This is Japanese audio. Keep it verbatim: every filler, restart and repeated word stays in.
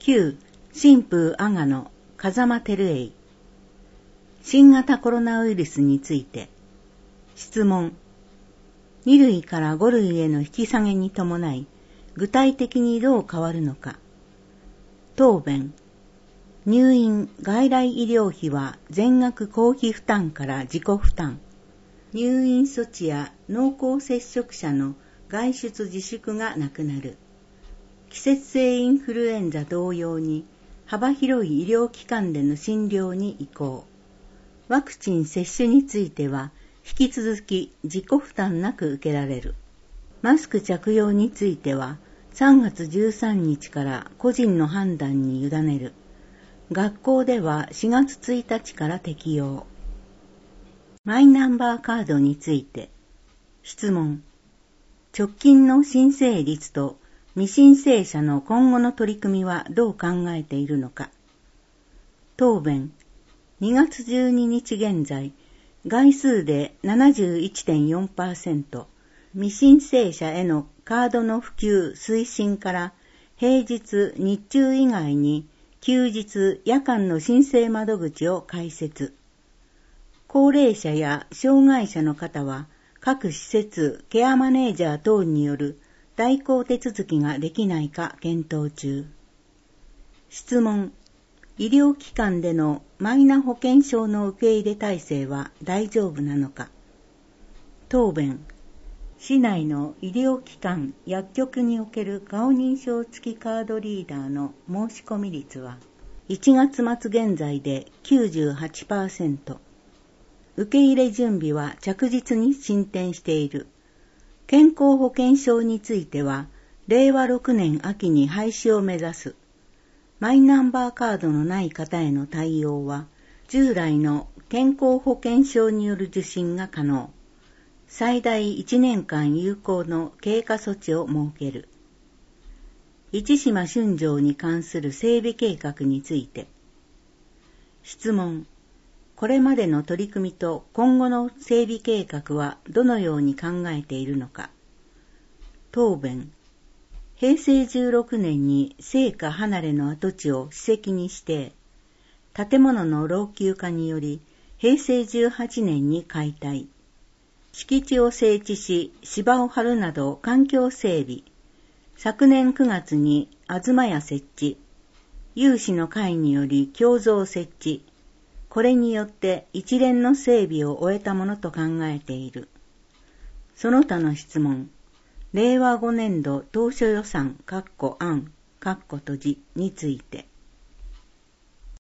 旧新風阿賀の風間照英。新型コロナウイルスについて。質問。に類からご類への引き下げに伴い、具体的にどう変わるのか。答弁。入院・外来医療費は全額公費負担から自己負担。入院措置や濃厚接触者の外出自粛がなくなる。季節性インフルエンザ同様に幅広い医療機関での診療に移行。ワクチン接種については引き続き自己負担なく受けられる。マスク着用についてはさんがつじゅうさんにちから個人の判断に委ねる。学校ではしがつついたちから適用。マイナンバーカードについて。質問。直近の申請率と未申請者の今後の取り組みはどう考えているのか。答弁。にがつじゅうににち現在、概数で ななじゅういってんよんパーセント、未申請者へのカードの普及推進から平日・日中以外に休日・夜間の申請窓口を開設。高齢者や障害者の方は各施設ケアマネージャー等による代行手続きができないか検討中。質問。医療機関でのマイナ保険証の受け入れ体制は大丈夫なのか。答弁。市内の医療機関・薬局における顔認証付きカードリーダーの申し込み率はいちがつ末現在で きゅうじゅうはちパーセント。受け入れ準備は着実に進展している。健康保険証についてはれいわろくねん秋に廃止を目指す。マイナンバーカードのない方への対応は従来の健康保険証による受診が可能。最大いちねんかん有効の経過措置を設ける。市島春城に関する整備計画について。質問。これまでの取り組みと今後の整備計画はどのように考えているのか。答弁。へいせいじゅうろくねんに生家離れの跡地を史跡に指定。建物の老朽化によりへいせいじゅうはちねんに解体。敷地を整地し芝を張るなど環境整備。昨年くがつに東屋設置。有志の会により共造設置。これによって一連の整備を終えたものと考えている。その他の質問。れいわごねんど当初予算（案）について。